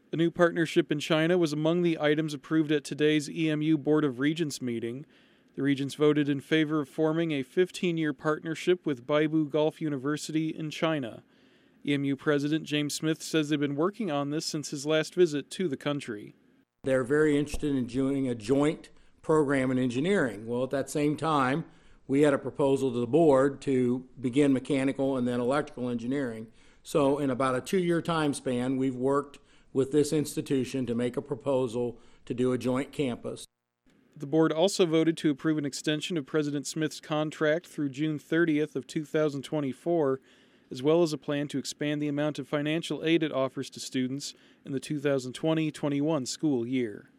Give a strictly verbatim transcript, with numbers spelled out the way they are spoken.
A new partnership in China was among the items approved at today's E M U Board of Regents meeting. The Regents voted in favor of forming a fifteen-year partnership with Baibu Golf University in China. E M U President James Smith says they've been working on this since his last visit to the country. They're very interested in doing a joint program in engineering. Well, at that same time, we had a proposal to the board to begin mechanical and then electrical engineering. So in about a two-year time span, we've worked with this institution to make a proposal to do a joint campus. The board also voted to approve an extension of President Smith's contract through June thirtieth of two thousand twenty-four, as well as a plan to expand the amount of financial aid it offers to students in the two thousand twenty twenty-one school year.